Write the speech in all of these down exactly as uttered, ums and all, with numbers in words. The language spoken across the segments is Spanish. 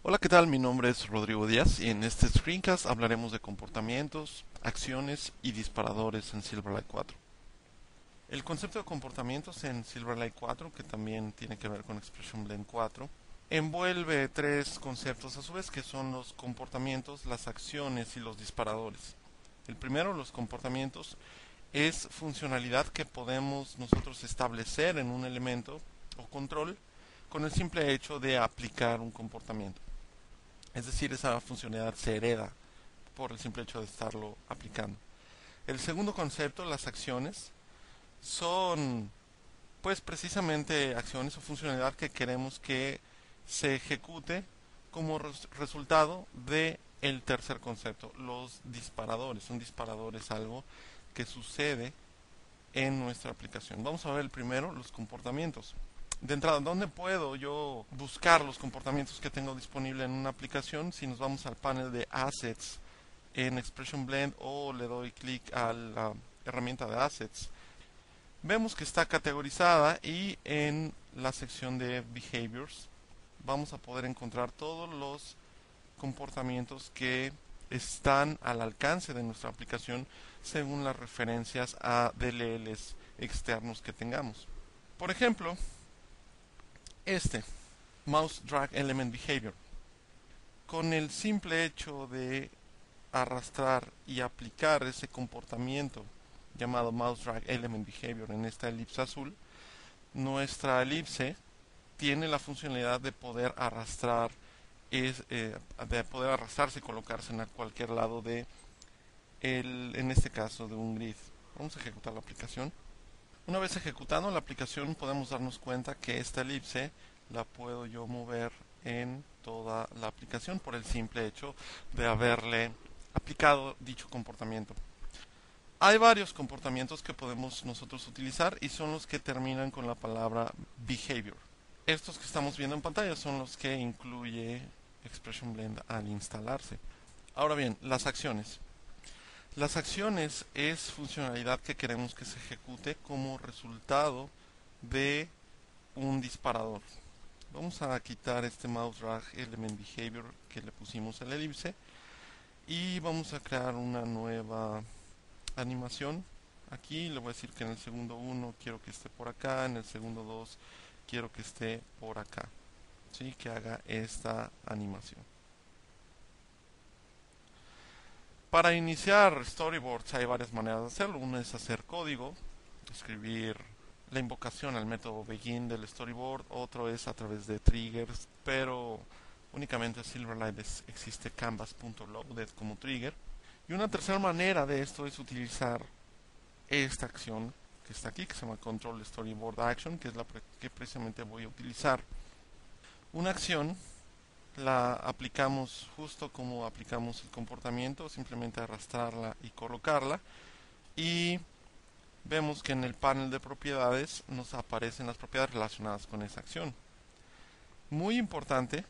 Hola, ¿qué tal? Mi nombre es Rodrigo Díaz y en este screencast hablaremos de comportamientos, acciones y disparadores en Silverlight cuatro. El concepto de comportamientos en Silverlight cuatro, que también tiene que ver con Expression Blend cuatro, envuelve tres conceptos a su vez, que son los comportamientos, las acciones y los disparadores. El primero, los comportamientos, es funcionalidad que podemos nosotros establecer en un elemento o control con el simple hecho de aplicar un comportamiento. Es decir, esa funcionalidad se hereda por el simple hecho de estarlo aplicando. El segundo concepto, las acciones, son pues precisamente acciones o funcionalidad que queremos que se ejecute como res- resultado de el tercer concepto, los disparadores. Un disparador es algo que sucede en nuestra aplicación. Vamos a ver el primero, los comportamientos. De entrada, ¿dónde puedo yo buscar los comportamientos que tengo disponible en una aplicación? Si nos vamos al panel de Assets en Expression Blend o le doy clic a la herramienta de Assets, vemos que está categorizada y en la sección de Behaviors vamos a poder encontrar todos los comportamientos que están al alcance de nuestra aplicación según las referencias a D L Ls externos que tengamos. Por ejemplo, este, Mouse Drag Element Behavior. Con el simple hecho de arrastrar y aplicar ese comportamiento llamado Mouse Drag Element Behavior en esta elipse azul, nuestra elipse tiene la funcionalidad de poder arrastrar es, eh, de poder arrastrarse y colocarse en cualquier lado de el, en este caso de un grid. Vamos a ejecutar la aplicación. Una vez ejecutando la aplicación podemos darnos cuenta que esta elipse la puedo yo mover en toda la aplicación por el simple hecho de haberle aplicado dicho comportamiento. Hay varios comportamientos que podemos nosotros utilizar y son los que terminan con la palabra behavior. Estos que estamos viendo en pantalla son los que incluye Expression Blend al instalarse. Ahora bien, las acciones. Las acciones es funcionalidad que queremos que se ejecute como resultado de un disparador. Vamos a quitar este mouse drag element behavior que le pusimos a la elipse y vamos a crear una nueva animación. Aquí le voy a decir que en el segundo uno quiero que esté por acá, en el segundo dos quiero que esté por acá. ¿Sí? Que haga esta animación. Para iniciar storyboards hay varias maneras de hacerlo. Una es hacer código, escribir la invocación al método begin del storyboard. Otro es a través de triggers, pero únicamente en Silverlight es- existe canvas.loaded como trigger. Y una tercera manera de esto es utilizar esta acción que está aquí, que se llama Control Storyboard Action, que es la que precisamente voy a utilizar. Una acción la aplicamos justo como aplicamos el comportamiento, simplemente arrastrarla y colocarla. Y vemos que en el panel de propiedades nos aparecen las propiedades relacionadas con esa acción. Muy importante,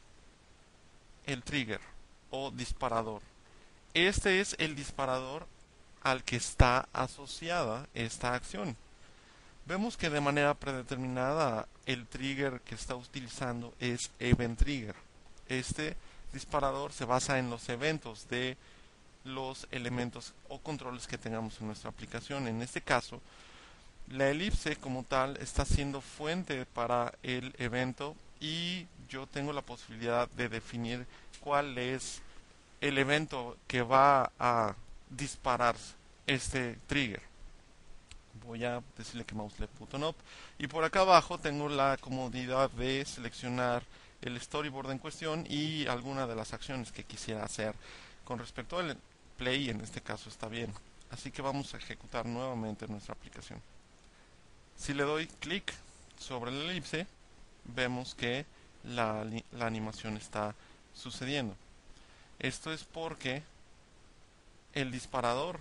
el trigger o disparador. Este es el disparador al que está asociada esta acción. Vemos que de manera predeterminada el trigger que está utilizando es Event Trigger. Este disparador se basa en los eventos de los elementos o controles que tengamos en nuestra aplicación. En este caso, la elipse como tal está siendo fuente para el evento y yo tengo la posibilidad de definir cuál es el evento que va a disparar este trigger. Voy a decirle que mouseleft.up y por acá abajo tengo la comodidad de seleccionar el storyboard en cuestión y alguna de las acciones que quisiera hacer con respecto al play. En este caso está bien, así que vamos a ejecutar nuevamente nuestra aplicación. Si le doy clic sobre la elipse, vemos que la, la animación está sucediendo. Esto es porque el disparador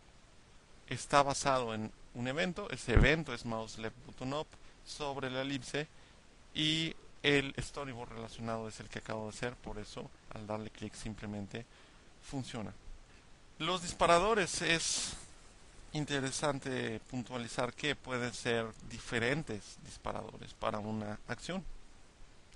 está basado en un evento. Ese evento es mouse left button up sobre la elipse y el storyboard relacionado es el que acabo de hacer. Por eso al darle clic simplemente funciona. Los disparadores es interesante puntualizar que pueden ser diferentes disparadores para una acción.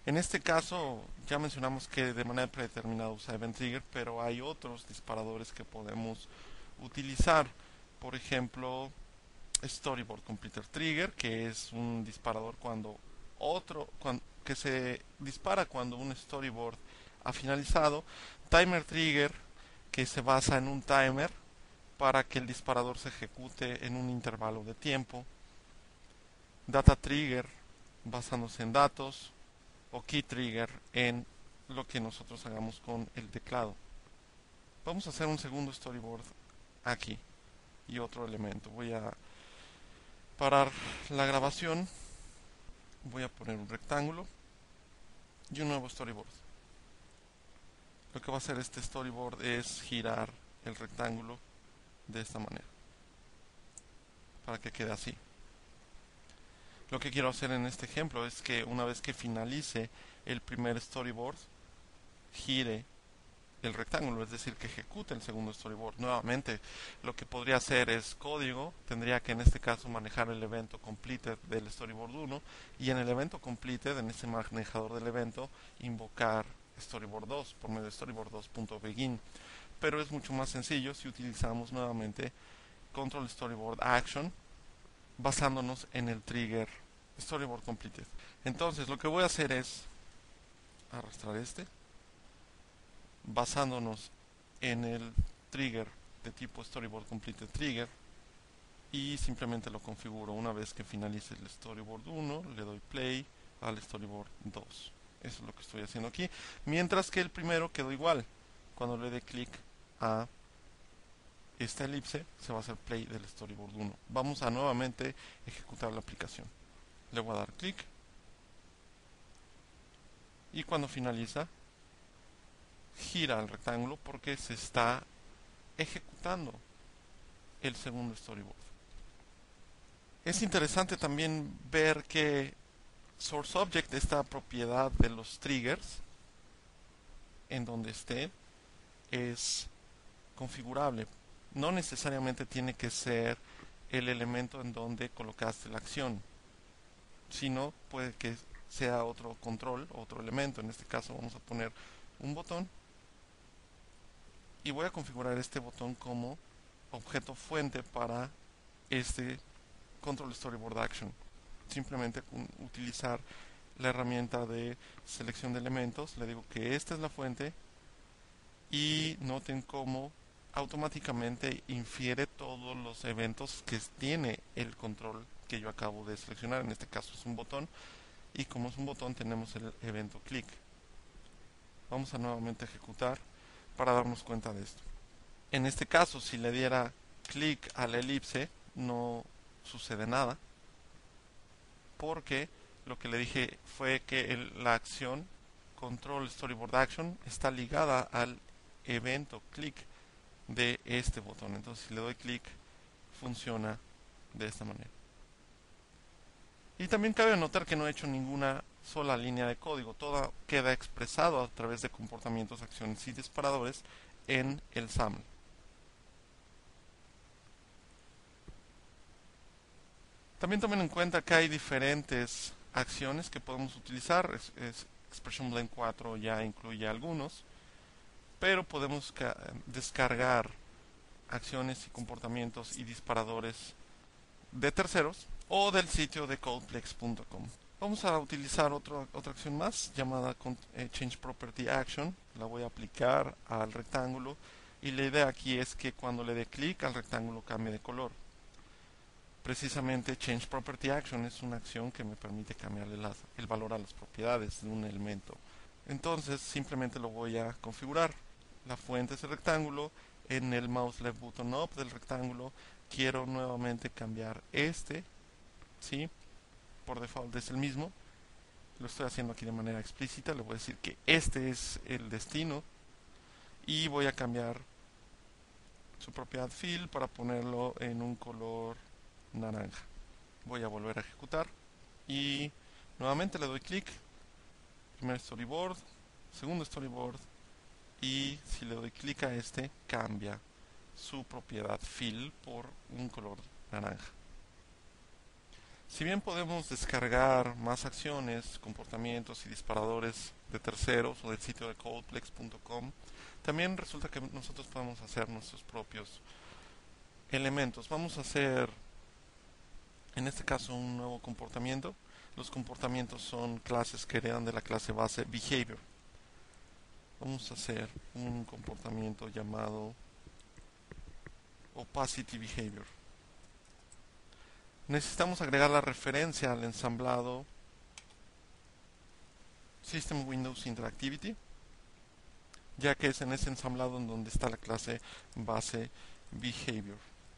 En este caso ya mencionamos que de manera predeterminada usa Event Trigger, pero hay otros disparadores que podemos utilizar. Por ejemplo, Storyboard Completer Trigger, que es un disparador cuando otro cuan- que se dispara cuando un storyboard ha finalizado. Timer Trigger, que se basa en un timer para que el disparador se ejecute en un intervalo de tiempo. Data Trigger, basándose en datos. O Key Trigger, en lo que nosotros hagamos con el teclado. Vamos a hacer un segundo storyboard aquí y otro elemento. Voy a parar la grabación, voy a poner un rectángulo y un nuevo storyboard. Lo que va a hacer este storyboard es girar el rectángulo de esta manera para que quede así. Lo que quiero hacer en este ejemplo es que una vez que finalice el primer storyboard, gire el rectángulo, es decir, que ejecute el segundo storyboard. Nuevamente, lo que podría hacer es código, tendría que en este caso manejar el evento completed del storyboard uno y en el evento completed, en ese manejador del evento, invocar storyboard dos por medio de storyboard dos.begin. Pero es mucho más sencillo si utilizamos nuevamente control storyboard action basándonos en el trigger storyboard completed. Entonces, lo que voy a hacer es arrastrar este basándonos en el trigger de tipo storyboard completed trigger y simplemente lo configuro. Una vez que finalice el storyboard uno, le doy play al storyboard dos. Eso es lo que estoy haciendo aquí, mientras que el primero quedó igual. Cuando le dé clic a esta elipse, se va a hacer play del storyboard uno. Vamos a nuevamente ejecutar la aplicación. Le voy a dar clic y cuando finaliza gira el rectángulo porque se está ejecutando el segundo storyboard. Es interesante también ver que SourceObject, esta propiedad de los triggers, en donde esté, es configurable. No necesariamente tiene que ser el elemento en donde colocaste la acción, sino puede que sea otro control, otro elemento. En este caso vamos a poner un botón y voy a configurar este botón como objeto fuente para este control storyboard action. Simplemente utilizar la herramienta de selección de elementos, le digo que esta es la fuente y noten cómo automáticamente infiere todos los eventos que tiene el control que yo acabo de seleccionar. En este caso es un botón y como es un botón tenemos el evento click. Vamos a nuevamente ejecutar para darnos cuenta de esto. En este caso, si le diera clic a la elipse, no sucede nada, porque lo que le dije fue que el, la acción control storyboard action está ligada al evento click de este botón. Entonces, si le doy clic, funciona de esta manera. Y también cabe notar que no he hecho ninguna sola línea de código. Todo queda expresado a través de comportamientos, acciones y disparadores en el SAML. También tomen en cuenta que hay diferentes acciones que podemos utilizar. Es, es, Expression Blend cuatro ya incluye algunos, pero podemos descargar acciones y comportamientos y disparadores de terceros o del sitio de codeplex punto com. Vamos a utilizar otro, otra acción más llamada eh, Change Property Action. La voy a aplicar al rectángulo y la idea aquí es que cuando le dé clic al rectángulo cambie de color. Precisamente Change Property Action es una acción que me permite cambiarle las, el valor a las propiedades de un elemento. Entonces simplemente lo voy a configurar. La fuente es el rectángulo. En el mouse left button up del rectángulo quiero nuevamente cambiar este, ¿sí? Por default es el mismo. Lo estoy haciendo aquí de manera explícita. Le voy a decir que este es el destino y voy a cambiar su propiedad fill para ponerlo en un color naranja. Voy a volver a ejecutar y nuevamente le doy clic. Primer storyboard, segundo storyboard y si le doy clic a este cambia su propiedad fill por un color naranja. Si bien podemos descargar más acciones, comportamientos y disparadores de terceros o del sitio de codeplex punto com, también resulta que nosotros podemos hacer nuestros propios elementos. Vamos a hacer, en este caso, un nuevo comportamiento. Los comportamientos son clases que heredan de la clase base behavior. Vamos a hacer un comportamiento llamado opacity behavior. Necesitamos agregar la referencia al ensamblado System Windows Interactivity, ya que es en ese ensamblado en donde está la clase base behavior.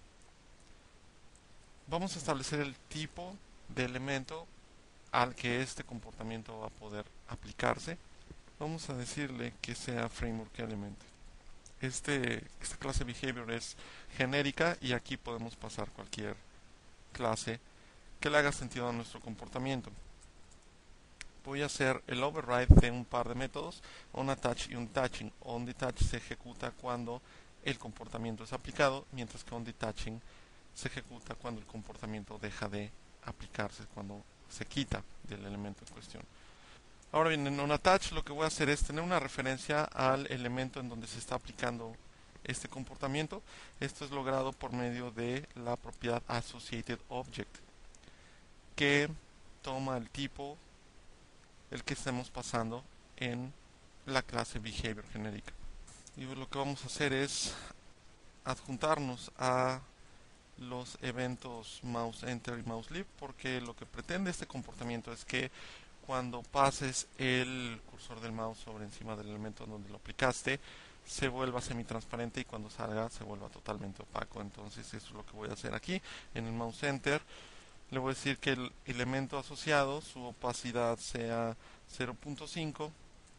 Vamos a establecer el tipo de elemento al que este comportamiento va a poder aplicarse. Vamos a decirle que sea framework element. Este, esta clase behavior es genérica y aquí podemos pasar cualquier clase que le haga sentido a nuestro comportamiento. Voy a hacer el override de un par de métodos, onAttach y onDetaching. onDetach se ejecuta cuando el comportamiento es aplicado, mientras que onDetaching se ejecuta cuando el comportamiento deja de aplicarse, cuando se quita del elemento en cuestión. Ahora bien, en onAttach lo que voy a hacer es tener una referencia al elemento en donde se está aplicando este comportamiento. Esto es logrado por medio de la propiedad AssociatedObject, que toma el tipo el que estemos pasando en la clase behavior genérica. Y lo que vamos a hacer es adjuntarnos a los eventos mouse enter y mouse leave, porque lo que pretende este comportamiento es que cuando pases el cursor del mouse sobre encima del elemento donde lo aplicaste, se vuelva semitransparente y cuando salga se vuelva totalmente opaco. Entonces eso es lo que voy a hacer aquí. En el mouse enter le voy a decir que el elemento asociado, su opacidad sea cero punto cinco,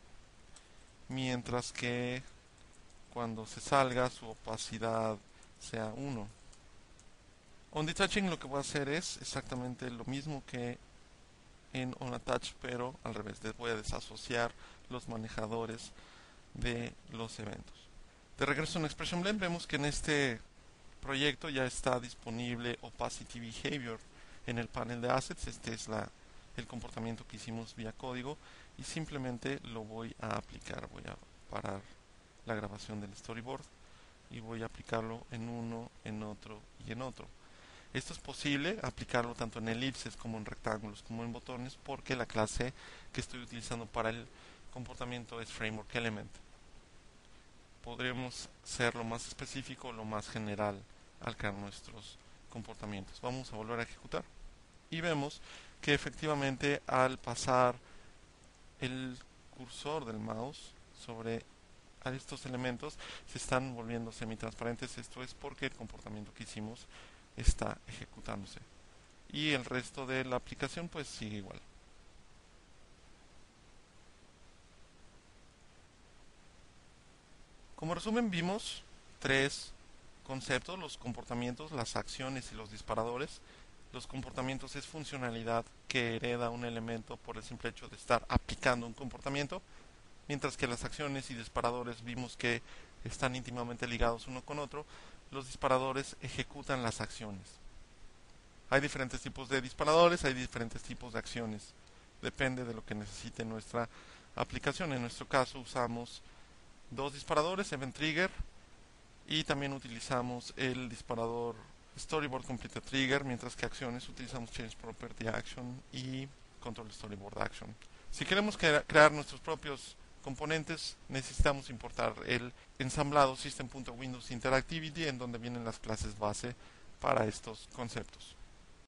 mientras que cuando se salga su opacidad sea uno. OnDetaching lo que voy a hacer es exactamente lo mismo que en onAttach, pero al revés. Les voy a desasociar los manejadores de los eventos. De regreso en Expression Blend, vemos que en este proyecto ya está disponible Opacity Behavior en el panel de Assets. Este es la, el comportamiento que hicimos vía código y simplemente lo voy a aplicar. Voy a parar la grabación del storyboard y voy a aplicarlo en uno, en otro y en otro. Esto es posible aplicarlo tanto en elipses como en rectángulos como en botones, porque la clase que estoy utilizando para el comportamiento es framework element. Podremos ser lo más específico o lo más general al crear nuestros comportamientos. Vamos a volver a ejecutar y vemos que efectivamente al pasar el cursor del mouse sobre a estos elementos se están volviendo semitransparentes. Esto es porque el comportamiento que hicimos está ejecutándose y el resto de la aplicación pues sigue igual. Como resumen, vimos tres conceptos: los comportamientos, las acciones y los disparadores. Los comportamientos es funcionalidad que hereda un elemento por el simple hecho de estar aplicando un comportamiento, mientras que las acciones y disparadores vimos que están íntimamente ligados uno con otro. Los disparadores ejecutan las acciones. Hay diferentes tipos de disparadores, hay diferentes tipos de acciones. Depende de lo que necesite nuestra aplicación. En nuestro caso usamos dos disparadores, Event Trigger, y también utilizamos el disparador Storyboard Completed Trigger, mientras que acciones utilizamos Change Property Action y Control Storyboard Action. Si queremos crear nuestros propios componentes, necesitamos importar el ensamblado System punto Windows Interactivity, en donde vienen las clases base para estos conceptos.